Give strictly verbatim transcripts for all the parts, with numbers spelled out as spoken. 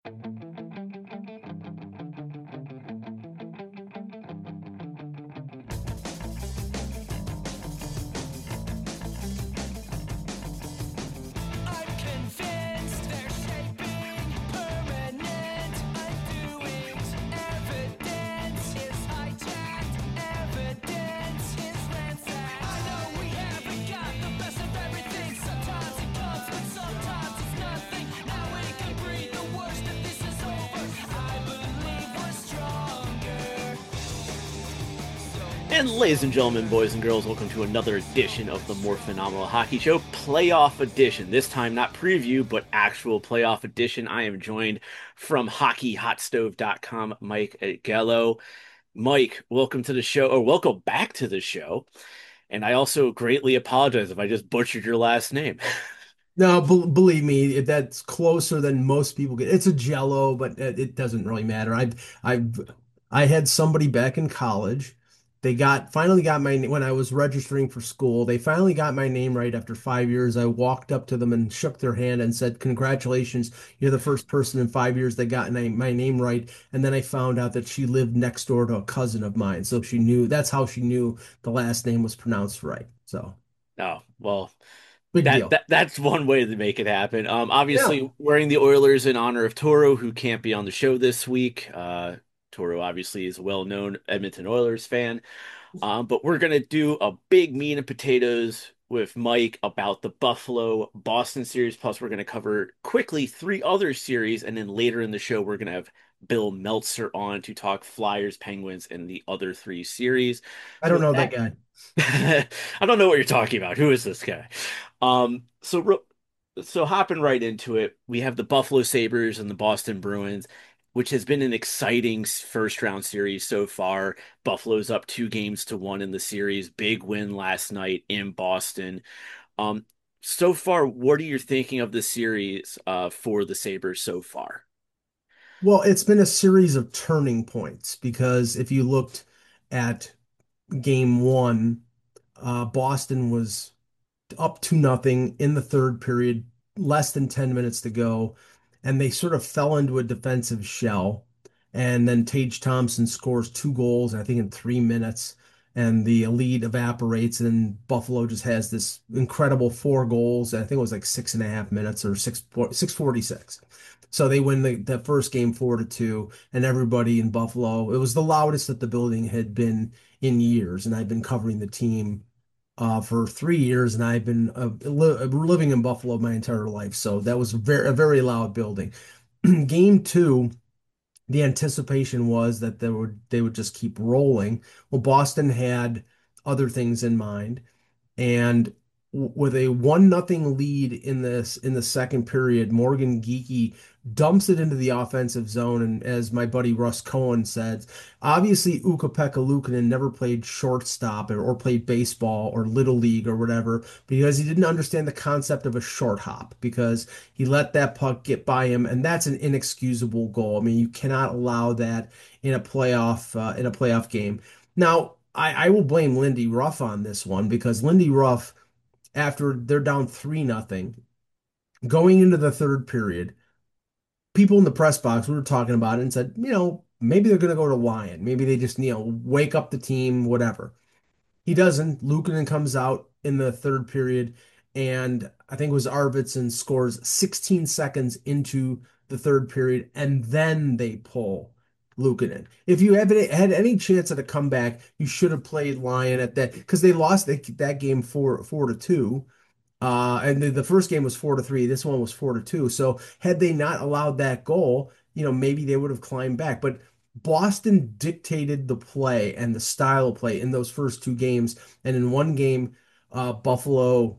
I'm convinced they're shaping permanent undoings. Evidence is hijacked. Evidence is ransacked. I know we haven't got the best of everything. Sometimes it comes, but sometimes it's nothing. Now we can breathe the worst of this is over. I believe we're stronger. And ladies and gentlemen, boys and girls, welcome to another edition of the More Phenomenal Hockey Show, Playoff Edition. This time, not preview, but actual Playoff Edition. I am joined from hockey hot stove dot com, Mike Gello. Mike, welcome to the show, or welcome back to the show. And I also greatly apologize if I just butchered your last name. No, bel believe me, that's closer than most people get. It's a Jello, but it, it doesn't really matter. I've, I've, I had somebody back in college. They got finally got my when I was registering for school. They finally got my name right after five years. I walked up to them and shook their hand and said, "Congratulations, you're the first person in five years that got my, my name right." And then I found out that she lived next door to a cousin of mine, so she knew that's how she knew the last name was pronounced right. So Oh, well, big that, deal. that that's one way to make it happen. Um, Yeah. obviously, wearing the Oilers in honor of Toro, who can't be on the show this week. Uh, Toro obviously is a well-known Edmonton Oilers fan. Um, but we're gonna do a big meat and potatoes with Mike about the Buffalo Boston series. Plus, we're gonna cover quickly three other series, and then later in the show, we're gonna have Bill Meltzer on to talk Flyers, Penguins, and the other three series. I So don't with know that that, guy. I don't know what you're talking about. Who is this guy? Um, so ro- so hopping right into it, we have the Buffalo Sabres and the Boston Bruins, which has been an exciting s- first round series so far. Buffalo's up two games to one in the series. Big win last night in Boston. Um, so far, what are you thinking of the series uh for the Sabres so far? Well, it's been a series of turning points because if you looked at game one, uh, Boston was up to nothing in the third period, less than ten minutes to go, and they sort of fell into a defensive shell. And then Tage Thompson scores two goals, I think in three minutes, and the lead evaporates, and Buffalo just has this incredible four goals. I think it was like six and a half minutes or six six forty six. So they win the, the first game four to two, and everybody in Buffalo, it was the loudest that the building had been in years, and I've been covering the team uh, for three years, and I've been uh, li living in Buffalo my entire life. So that was very a very loud building. Game two, the anticipation was that they would they would just keep rolling. Well, Boston had other things in mind. And w- with a one nothing lead in this in the second period, Morgan Geekie dumps it into the offensive zone. And as my buddy Russ Cohen said, obviously Ukko-Pekka Luukkonen never played shortstop or, or played baseball or little league or whatever because he didn't understand the concept of a short hop because he let that puck get by him, and that's an inexcusable goal. I mean, you cannot allow that in a playoff uh, in a playoff game. Now, I, I will blame Lindy Ruff on this one because Lindy Ruff, after they're down three nothing, going into the third period, people in the press box we were talking about it and said, you know, maybe they're going to go to Lyon. Maybe they just, you know, wake up the team, whatever. He doesn't. Luukkonen comes out in the third period, and I think it was Arvidsson scores sixteen seconds into the third period, and then they pull Luukkonen. If you have any, had any chance at a comeback, you should have played Lyon at that because they lost that, that game four four to two. Uh, and the, the first game was four to three. This one was four to two. So had they not allowed that goal, you know, maybe they would have climbed back. But Boston dictated the play and the style of play in those first two games. And in one game, uh, Buffalo,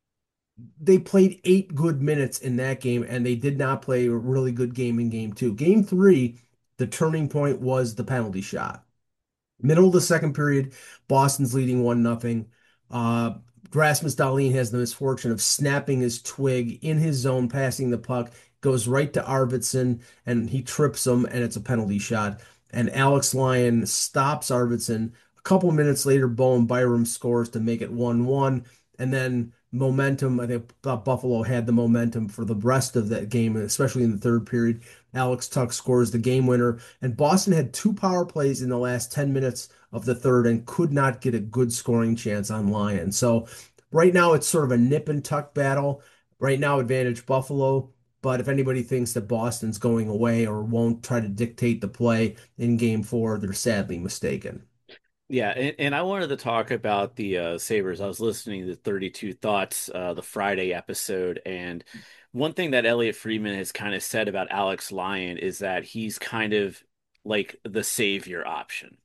they played eight good minutes in that game, and they did not play a really good game in game two. Game three, the turning point was the penalty shot. Middle of the second period, Boston's leading one nothing. Uh, Rasmus Dahlin has the misfortune of snapping his twig in his zone, passing the puck, goes right to Arvidsson, and he trips him, and it's a penalty shot. And Alex Lyon stops Arvidsson. A couple minutes later, Bowen Byram scores to make it one one. And then momentum. I think thought Buffalo had the momentum for the rest of that game, especially in the third period. Alex Tuck scores the game winner, and Boston had two power plays in the last ten minutes of the third and could not get a good scoring chance on Lyon. So right now it's sort of a nip and tuck battle. Right now, advantage Buffalo. But if anybody thinks that Boston's going away or won't try to dictate the play in game four, they're sadly mistaken. Yeah, and, and I wanted to talk about the uh, Sabres. I was listening to thirty-two Thoughts, uh, the Friday episode, and one thing that Elliot Friedman has kind of said about Alex Lyon is that he's kind of like the savior option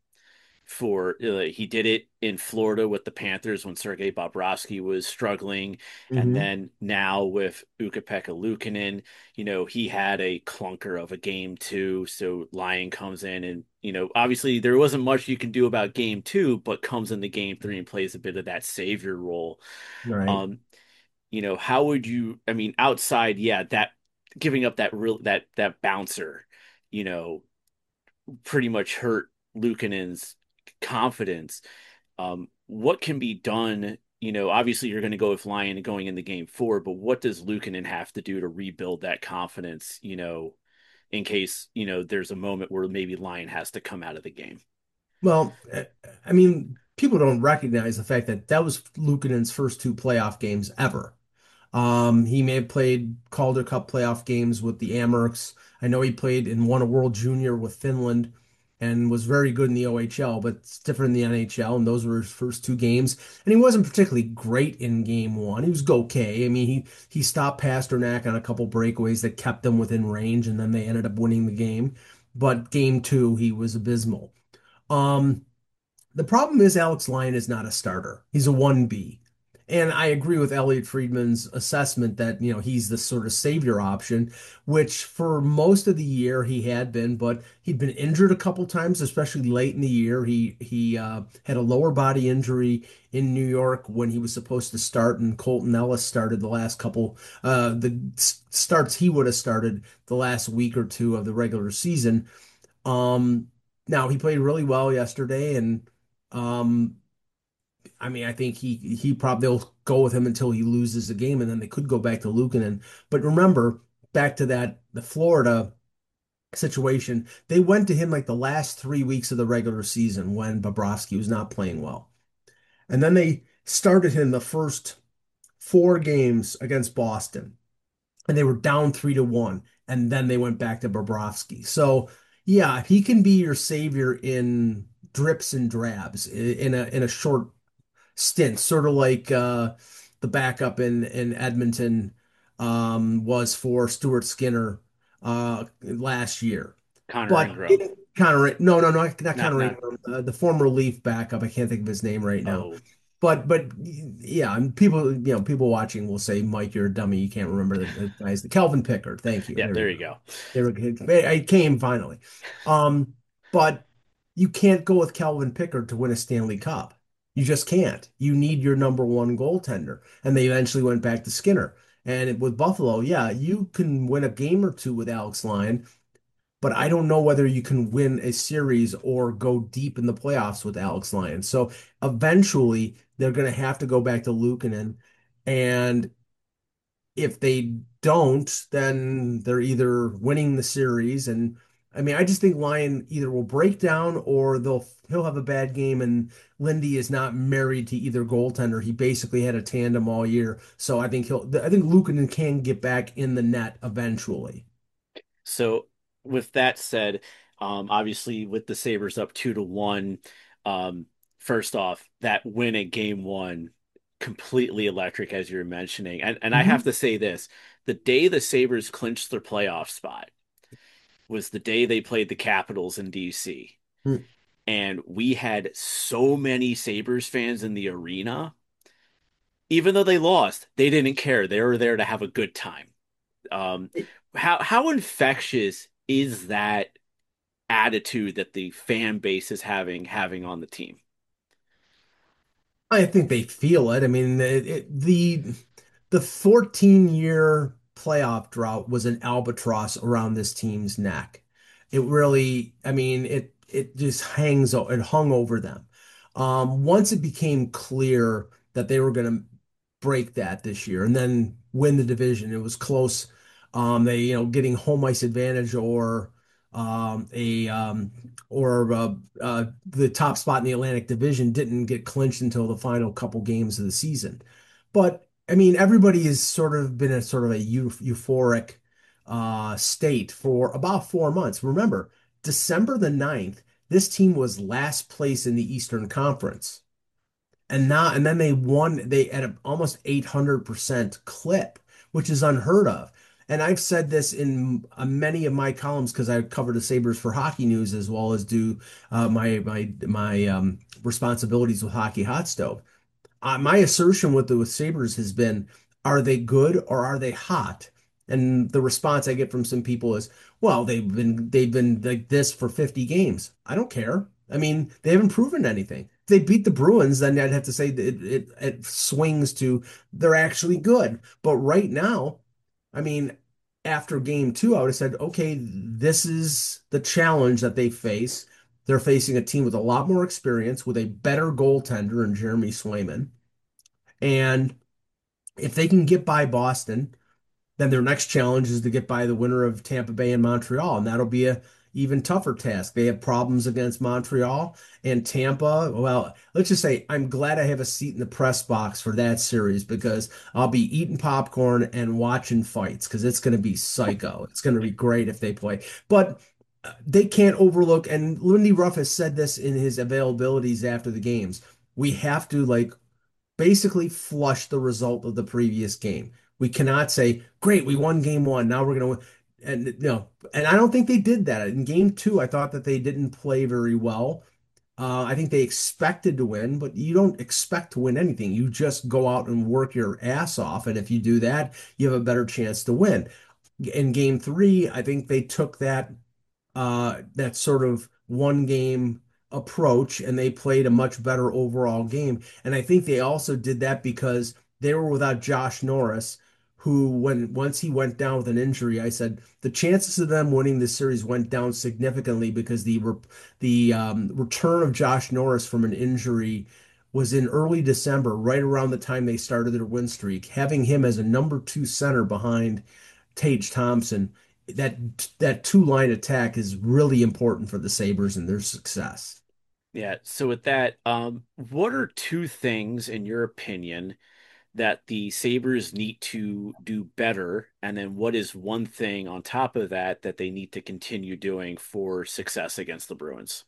for uh, he did it in Florida with the Panthers when Sergei Bobrovsky was struggling, and Hmm. then now with Ukko-Pekka Luukkonen, you know, he had a clunker of a game too. So Lyon comes in, and you know, obviously there wasn't much you can do about game two, but comes into game three and plays a bit of that savior role. Right. Um, you know, how would you? I mean, outside, yeah, that giving up that real that that bouncer, you know, pretty much hurt Luukkonen's confidence. Um, what can be done? You know, obviously you're going to go with Lyon going into game four, but what does Luukkonen have to do to rebuild that confidence? You know, in case you know there's a moment where maybe Lyon has to come out of the game. Well, eh, I mean, people don't recognize the fact that that was Luukkonen's first two playoff games ever. Um, he may have played Calder Cup playoff games with the Amerks. I know he played and won a World Junior with Finland and was very good in the O H L, but it's different in the N H L, and those were his first two games. And he wasn't particularly great in game one. He was okay. I mean, he he stopped Pasternak on a couple breakaways that kept them within range, and then they ended up winning the game. But game two, he was abysmal. Um, the problem is Alex Lyon is not a starter. He's a one B. And I agree with Elliot Friedman's assessment that, you know, he's the sort of savior option, which for most of the year he had been, but he'd been injured a couple times, especially late in the year. He he uh, had a lower body injury in New York when he was supposed to start, and Colton Ellis started the last couple uh, the s- starts he would have started the last week or two of the regular season. Um, Now he played really well yesterday, and um, I mean, I think he he probably they'll go with him until he loses the game, and then they could go back to Luukkonen. But remember, back to that the Florida situation, they went to him like the last three weeks of the regular season when Bobrovsky was not playing well, and then they started him the first four games against Boston, and they were down three to one, and then they went back to Bobrovsky. So yeah, he can be your savior in drips and drabs in a in a short stint, sort of like uh, the backup in in Edmonton um, was for Stuart Skinner uh, last year. Connor But Ingram, it, Connor, no, no, no, not not Connor not Ingram, uh, the former Leaf backup. I can't think of his name right now. oh But but yeah, and people you know people watching will say, Mike, you're a dummy. You can't remember the, the guys. Calvin Pickard. Thank you. yeah, There you there you go. go. There we go. I came finally. Um, but you can't go with Calvin Pickard to win a Stanley Cup. You just can't. You need your number one goaltender. And they eventually went back to Skinner. And with Buffalo, yeah, you can win a game or two with Alex Lyon, but I don't know whether you can win a series or go deep in the playoffs with Alex Lyon. So eventually they're going to have to go back to Luukkonen. And if they don't, then they're either winning the series. And I mean, I just think Lyon either will break down or they'll he'll have a bad game. And Lindy is not married to either goaltender. He basically had a tandem all year. So I think he'll I think Luukkonen can get back in the net eventually. So with that said, um, obviously with the Sabres up two to one, um, first off, that win at game one, completely electric as you're mentioning. And and I have Mhm. to say this, the day the Sabres clinched their playoff spot was the day they played the Capitals in D C. And we had so many Sabres fans in the arena. Even though they lost, they didn't care. They were there to have a good time. Um, how how infectious is that attitude that the fan base is having having on the team? I think they feel it. I mean, it, it, the the fourteen year playoff drought was an albatross around this team's neck. It really, I mean, it it just hangs, o- it hung over them. Um, once it became clear that they were going to break that this year and then win the division. It was close. Um, they, you know, getting home ice advantage or um, a um, or uh, uh, the top spot in the Atlantic Division didn't get clinched until the final couple games of the season. But I mean, everybody has sort of been in sort of a eu euphoric uh, state for about four months. Remember, December the ninth, this team was last place in the Eastern Conference. And now, and then they won, they at an almost eight hundred percent clip, which is unheard of. And I've said this in uh, many of my columns because I cover the Sabres for Hockey News as well as do uh, my my my um, responsibilities with Hockey Hot Stove. Uh, my assertion with the with Sabres has been, are they good or are they hot? And the response I get from some people is, well, they've been they've been like this for fifty games. I don't care. I mean, they haven't proven anything. If they beat the Bruins, then I'd have to say that it, it it swings to they're actually good. But right now, I mean, after game two, I would have said, okay, this is the challenge that they face. They're facing a team with a lot more experience, with a better goaltender in Jeremy Swayman. And if they can get by Boston, then their next challenge is to get by the winner of Tampa Bay and Montreal, and that'll be a even tougher task. They have problems against Montreal and Tampa. Well, let's just say I'm glad I have a seat in the press box for that series because I'll be eating popcorn and watching fights because it's going to be psycho. It's going to be great if they play. But uh, they can't overlook, and Lindy Ruff has said this in his availabilities after the games. We have to like basically flush the result of the previous game. We cannot say, great, we won game one. Now we're going to win. And no, and I don't think they did that. In game two, I thought that they didn't play very well. Uh, I think they expected to win, but you don't expect to win anything. You just go out and work your ass off. And if you do that, you have a better chance to win. In game three, I think they took that uh, that sort of one game approach and they played a much better overall game. And I think they also did that because they were without Josh Norris, who when once he went down with an injury, I said the chances of them winning this series went down significantly because the re the um, return of Josh Norris from an injury was in early December, right around the time they started their win streak. Having him as a number two center behind Tage Thompson, that that two line attack is really important for the Sabres and their success. Yeah, so with that, um, what are two things in your opinion that the Sabres need to do better? And then what is one thing on top of that that they need to continue doing for success against the Bruins?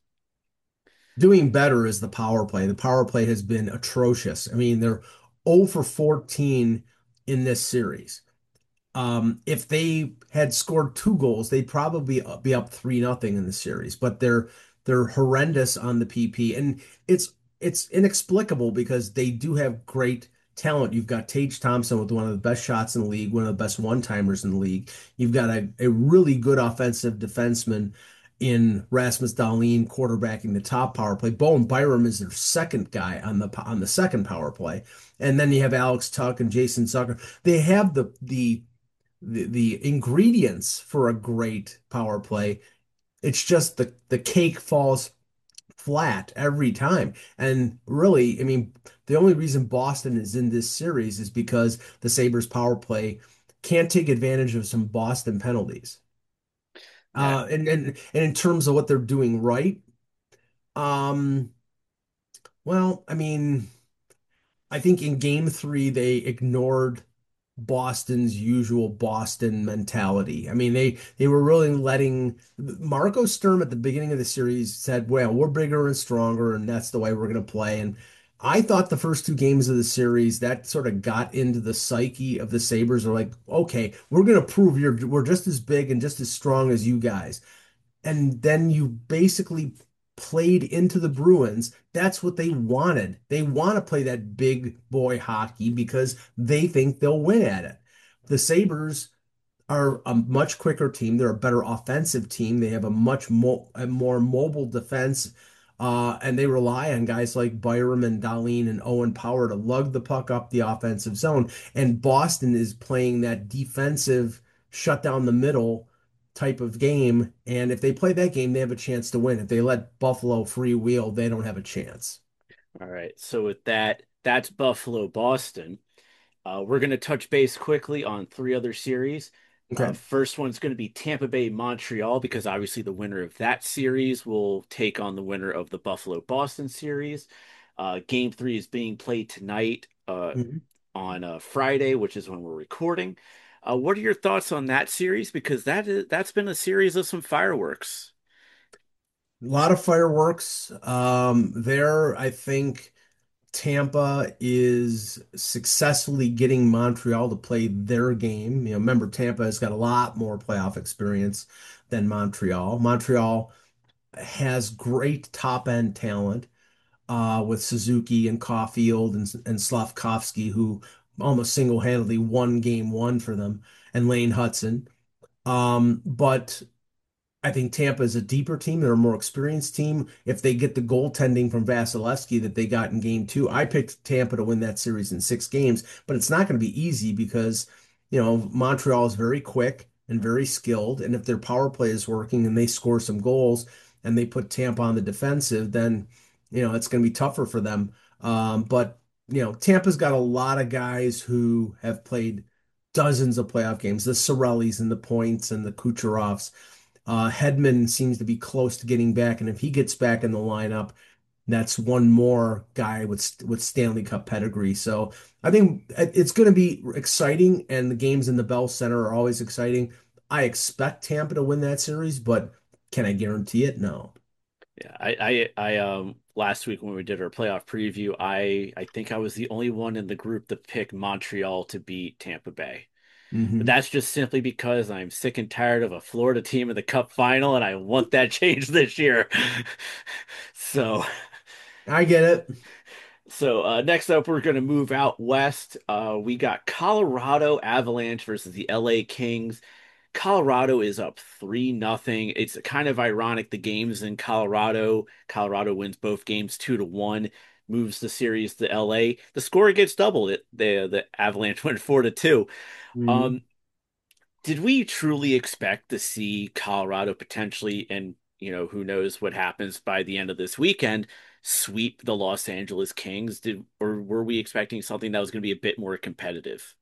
Doing better is the power play. The power play has been atrocious. I mean, they're zero for fourteen in this series. Um, if they had scored two goals, they'd probably be up three nothing in the series. But they're they're horrendous on the P P, and it's it's inexplicable because they do have great talent. You've got Tage Thompson with one of the best shots in the league, one of the best one-timers in the league. You've got a, a really good offensive defenseman in Rasmus Dahlin quarterbacking the top power play. Bowen Byram is their second guy on the on the second power play, and then you have Alex Tuck and Jason Zucker. They have the the the, the ingredients for a great power play. It's just the the cake falls flat every time. And really, I mean, the only reason Boston is in this series is because the Sabres power play can't take advantage of some Boston penalties. Yeah, Uh, and, and and in terms of what they're doing right, um, well, I mean, I think in game three they ignored Boston's usual Boston mentality. I mean, they they were really letting Marco Sturm at the beginning of the series said, "Well, we're bigger and stronger, and that's the way we're going to play." And I thought the first two games of the series that sort of got into the psyche of the Sabres. Are like, "Okay, we're going to prove you're we're just as big and just as strong as you guys." And then you basically played into the Bruins. That's what they wanted. They want to play that big boy hockey because they think they'll win at it. The Sabres are a much quicker team. They're a better offensive team. They have a much mo a more mobile defense. Uh, and they rely on guys like Byram and Dahlin and Owen Power to lug the puck up the offensive zone. And Boston is playing that defensive shut down the middle type of game. And if they play that game, they have a chance to win. If they let Buffalo freewheel, they don't have a chance. all right. So with that, that's Buffalo, Boston. Uh, we're going to touch base quickly on three other series. Uh, Okay. first one's going to be Tampa Bay Montreal because obviously the winner of that series will take on the winner of the Buffalo Boston series. Uh, game three is being played tonight uh, Mhm. on uh, Friday, which is when we're recording. Uh, what are your thoughts on that series? Because that is that's been a series of some fireworks. A lot of fireworks. Um, there, I think Tampa is successfully getting Montreal to play their game. You know, remember, Tampa has got a lot more playoff experience than Montreal. Montreal has great top end talent uh, with Suzuki and Caulfield and, and Slavkovsky, who almost single-handedly won game one for them, and Lane Hudson. Um, but I think Tampa is a deeper team. They're a more experienced team. If they get the goaltending from Vasilevsky that they got in game two, I picked Tampa to win that series in six games, but it's not going to be easy because, you know, Montreal is very quick and very skilled. And if their power play is working and they score some goals and they put Tampa on the defensive, then, you know, it's going to be tougher for them. Um, but, you know, Tampa's got a lot of guys who have played dozens of playoff games, the Sorellis and the Points and the Kucherovs. Uh, Hedman seems to be close to getting back, and if he gets back in the lineup, that's one more guy with with Stanley Cup pedigree. So I think it's going to be exciting, and the games in the Bell Center are always exciting. I expect Tampa to win that series, but can I guarantee it? No. Yeah, I, I, I, um, last week when we did our playoff preview, I, I think I was the only one in the group to pick Montreal to beat Tampa Bay. But Hmm. that's just simply because I'm sick and tired of a Florida team in the Cup final, and I want that change this year. So, I get it. so uh, next up, we're going to move out west. Uh, we got Colorado Avalanche versus the L A Kings. Colorado is up three nothing. It's kind of ironic. The games in Colorado, Colorado wins both games two to one, moves the series to L A. The score gets doubled. It the the Avalanche went four to two. Mhm. Um, did we truly expect to see Colorado potentially, and you know, who knows what happens by the end of this weekend, sweep the Los Angeles Kings? Did or were we expecting something that was going to be a bit more competitive?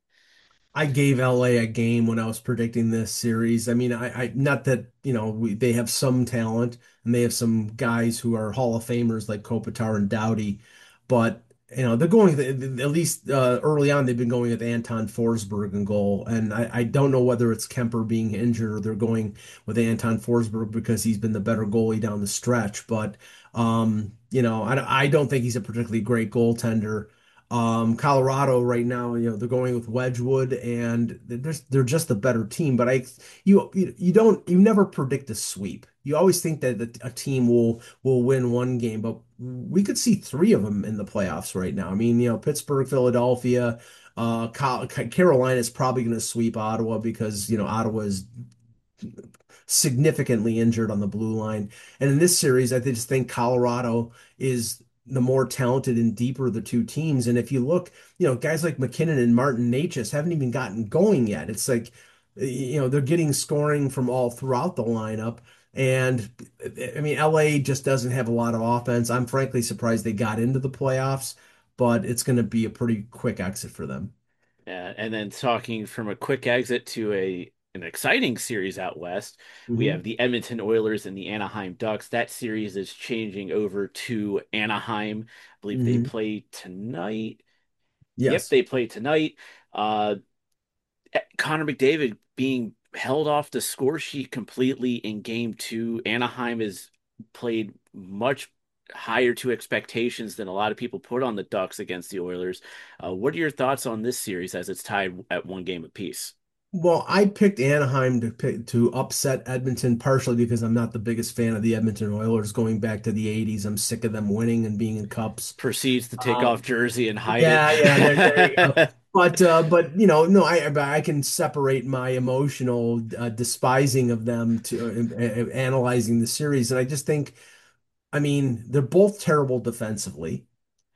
I gave L A a game when I was predicting this series. I mean, I, I not that, you know, we, they have some talent and they have some guys who are Hall of Famers like Kopitar and Doughty, but you know, they're going at least uh, early on they've been going with Anton Forsberg in goal, and I, I don't know whether it's Kemper being injured or they're going with Anton Forsberg because he's been the better goalie down the stretch. But um, you know, I, I don't think he's a particularly great goaltender. Um, Colorado right now, you know, they're going with Wedgwood, and they're they're just a better team. But I, you you you don't you never predict a sweep. You always think that a team will will win one game, but we could see three of them in the playoffs right now. I mean, you know, Pittsburgh, Philadelphia, uh, Carolina is probably going to sweep Ottawa because you know Ottawa is significantly injured on the blue line. And in this series, I just think Colorado is the more talented and deeper of the two teams. And if you look, you know, guys like McKinnon and Martin Necas haven't even gotten going yet. It's like, you know, they're getting scoring from all throughout the lineup. And I mean, L A just doesn't have a lot of offense. I'm frankly surprised they got into the playoffs, but it's going to be a pretty quick exit for them. Uh, and then talking from a quick exit to a an exciting series out west, we have Hmm. the Edmonton Oilers and the Anaheim Ducks. That series is changing over to Anaheim. I believe they Hmm. play tonight. Yep, Yes. they play tonight. Uh, Connor McDavid being held off the score sheet completely in game two. Anaheim has played much higher to expectations than a lot of people put on the Ducks against the Oilers. Uh, what are your thoughts on this series as it's tied at one game apiece? Well, I picked Anaheim to pick, to upset Edmonton partially because I'm not the biggest fan of the Edmonton Oilers going back to the eighties. I'm sick of them winning and being in cups. Proceeds to take off Um, jersey and hide yeah, yeah, there, there you go. it. But uh, but you know, no, I I can separate my emotional uh, despising of them to uh, uh, analyzing the series, and I just think, I mean, they're both terrible defensively.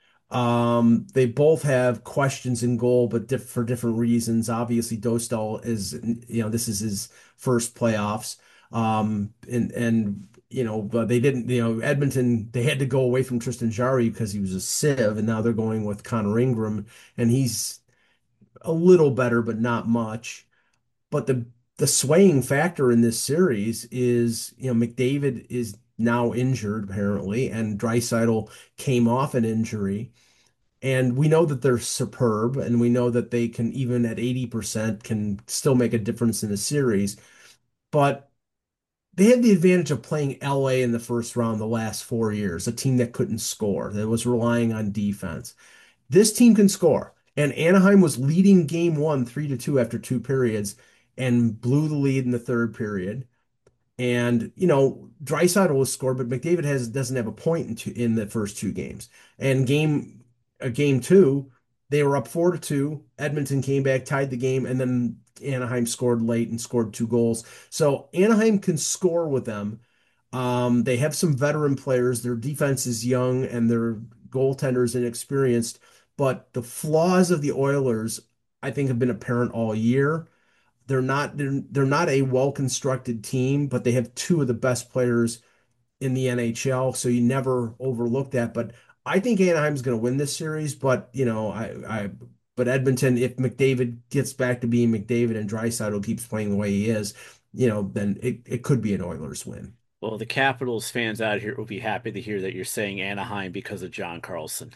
Um, they both have questions in goal, but diff for different reasons. Obviously, Dostal is, you know, this is his first playoffs. Um, and and you know, but they didn't, you know, Edmonton, they had to go away from Tristan Jarry because he was a sieve, and now they're going with Connor Ingram, and he's a little better, but not much. But the the swaying factor in this series is, you know, McDavid is now injured apparently, and Draisaitl came off an injury. And we know that they're superb, and we know that they can, even at eighty percent, can still make a difference in a series. But they had the advantage of playing L A in the first round the last four years, a team that couldn't score, that was relying on defense. This team can score. And Anaheim was leading game one, three to two after two periods, and blew the lead in the third period. And you know, Draisaitl was scored, but McDavid has doesn't have a point in two, in the first two games. And game a game two, they were up four to two. Edmonton came back, tied the game, and then Anaheim scored late and scored two goals. So Anaheim can score with them. Um, they have some veteran players. Their defense is young and their goaltender is inexperienced. But the flaws of the Oilers, I think, have been apparent all year. They're not they're they're not a well-constructed team, but they have two of the best players in the N H L, so you never overlook that. But I think Anaheim's going to win this series, but you know, I I but Edmonton, if McDavid gets back to being McDavid and Draisaitl keeps playing the way he is, you know, then it, it could be an Oilers win. Well, the Capitals fans out here will be happy to hear that you're saying Anaheim because of John Carlson.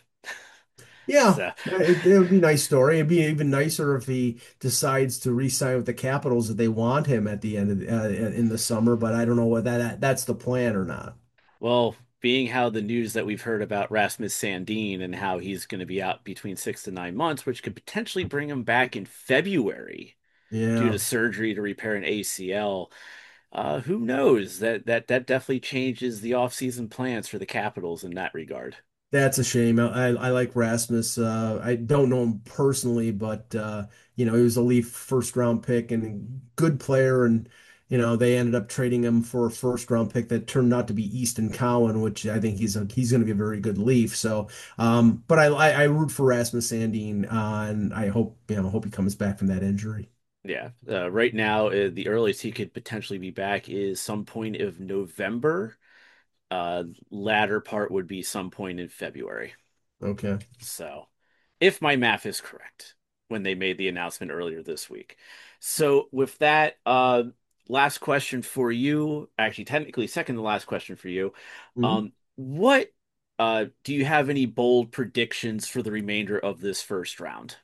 Yeah, So, it, it would be a nice story. It'd be even nicer if he decides to re-sign with the Capitals if they want him at the end of the, uh, in the summer. But I don't know whether that that's the plan or not. well, being how the news that we've heard about Rasmus Sandin and how he's going to be out between six to nine months, which could potentially bring him back in February due Yeah. to surgery to repair an A C L. Uh, who knows? That that that definitely changes the offseason plans for the Capitals in that regard. That's a shame. I, I like Rasmus. Uh, I don't know him personally, but uh, you know, he was a Leaf first round pick and a good player. And you know, they ended up trading him for a first round pick that turned out to be Easton Cowan, which I think he's a, he's going to be a very good Leaf. So, um, but I, I I root for Rasmus Sandin, uh, and I hope you know hope he comes back from that injury. Yeah, uh, right now uh, the earliest he could potentially be back is some point of November. Uh, latter part would be some point in February. Okay. So, if my math is correct, when they made the announcement earlier this week. So, with that, uh, last question for you, actually, technically, second to last question for you. Mhm. Um, what uh, do you have any bold predictions for the remainder of this first round?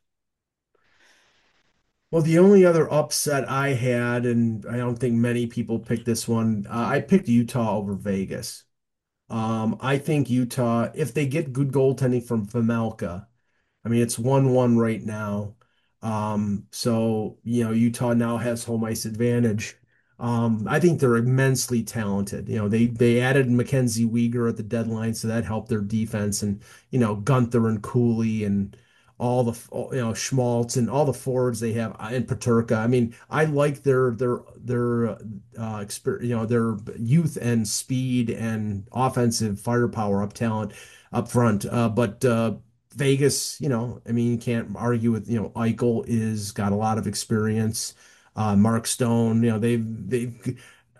Well, the only other upset I had, and I don't think many people picked this one, uh, I picked Utah over Vegas. Um, I think Utah, if they get good goaltending from Vejmelka, I mean, it's one one right now. Um, so, you know, Utah now has home ice advantage. Um, I think they're immensely talented. You know, they they added Mackenzie Weegar at the deadline, so that helped their defense. And, you know, Gunther and Cooley and all the, all- you know, Schmaltz and all the forwards they have and Paterka. I mean, I like their their their uh exper you know, their youth and speed and offensive firepower up talent up front. Uh, but uh Vegas, you know, I mean, you can't argue with, you know, Eichel is got a lot of experience. Uh, Mark Stone, you know, they've they've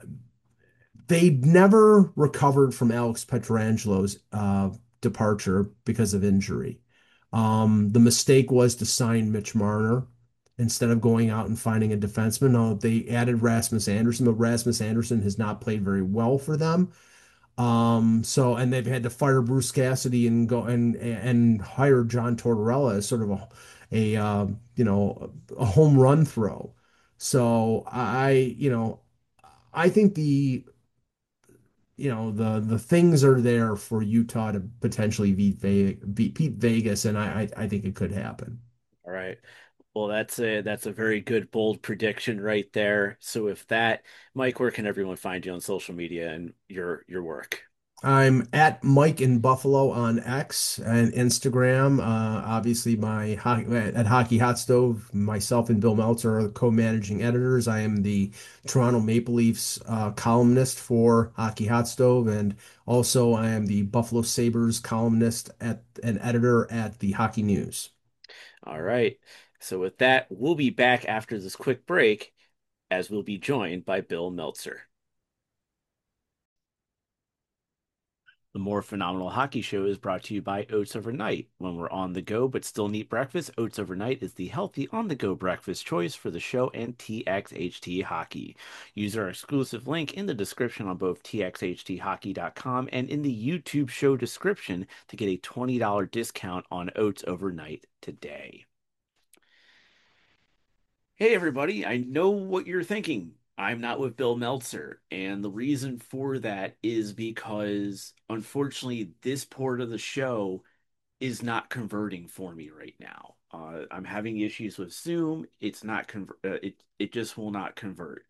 they never recovered from Alex Petrangelo's uh, departure because of injury. Um, the mistake was to sign Mitch Marner instead of going out and finding a defenseman. No, they added Rasmus Anderson, but Rasmus Anderson has not played very well for them. Um, so and they've had to fire Bruce Cassidy and go and and hire John Tortorella as sort of a a uh, you know a home run throw. So I you know I think the you know the the things are there for Utah to potentially beat Ve beat, beat Vegas, and I, I I think it could happen. All right. Well, that's a that's a very good bold prediction right there. So, with that, Mike, where can everyone find you on social media and your your work? I'm at Mike in Buffalo on X and Instagram. Uh, obviously, my ho at Hockey Hot Stove, myself and Bill Meltzer are the co-managing editors. I am the Toronto Maple Leafs uh, columnist for Hockey Hot Stove, and also I am the Buffalo Sabres columnist at and editor at the Hockey News. All right. So, with that, we'll be back after this quick break as we'll be joined by Bill Meltzer. The More Phenomenal Hockey Show is brought to you by Oats Overnight. When we're on the go but still need breakfast, Oats Overnight is the healthy on the go breakfast choice for the show and T X H T Hockey. Use our exclusive link in the description on both T X H T hockey dot com and in the YouTube show description to get a twenty dollars discount on Oats Overnight today. Hey, everybody, I know what you're thinking. I'm not with Bill Meltzer. And the reason for that is because, unfortunately, this part of the show is not converting for me right now. Uh, I'm having issues with Zoom. It's not convert. Uh, it it just will not convert.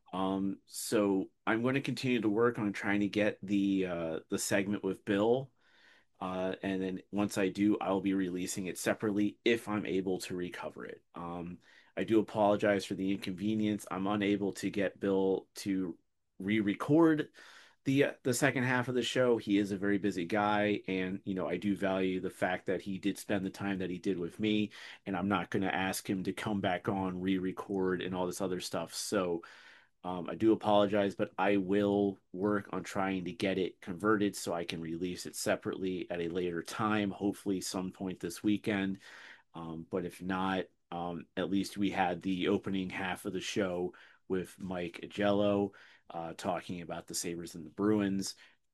Um, so I'm going to continue to work on trying to get the uh, the segment with Bill. Uh, and then once I do, I'll be releasing it separately if I'm able to recover it. Um, I do apologize for the inconvenience. I'm unable to get Bill to re-record the uh, the second half of the show. He is a very busy guy, and you know I do value the fact that he did spend the time that he did with me, and I'm not going to ask him to come back on, re-record, and all this other stuff. So um, I do apologize, but I will work on trying to get it converted so I can release it separately at a later time, hopefully some point this weekend. Um, but if not, um, at least we had the opening half of the show with Mike Agello uh, talking about the Sabres and the Bruins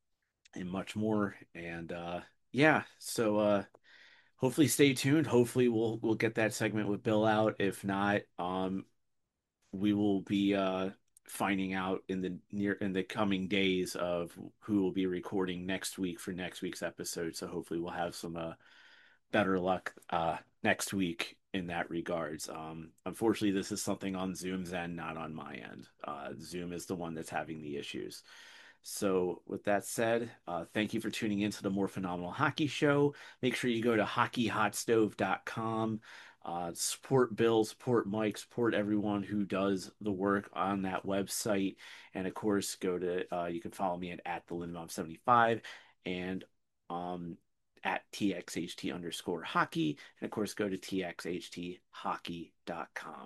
and much more. And uh, yeah, so uh, hopefully stay tuned. Hopefully we'll we'll get that segment with Bill out. If not, um, we will be uh, finding out in the near in the coming days of who will be recording next week for next week's episode. So hopefully we'll have some uh, better luck uh, next week in that regards. Um, unfortunately, this is something on Zoom's end, not on my end. Uh, Zoom is the one that's having the issues. So, with that said, uh, thank you for tuning in to the More Phenomenal Hockey Show. Make sure you go to hockey hot stove dot com. Uh, support Bill, support Mike, support everyone who does the work on that website. And of course, go to, uh, you can follow me at, at the Lindbaum seventy-five and um, at T X H T underscore hockey. And of course, go to T X H T hockey dot com.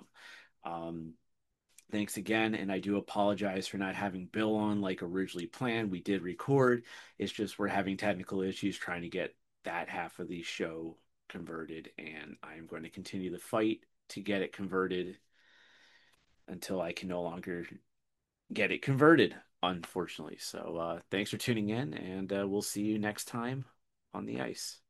Um, Thanks again, and I do apologize for not having Bill on like originally planned. We did record. It's just we're having technical issues trying to get that half of the show converted, and I'm going to continue the fight to get it converted until I can no longer get it converted, unfortunately. So, uh, thanks for tuning in, and uh, we'll see you next time on the ice.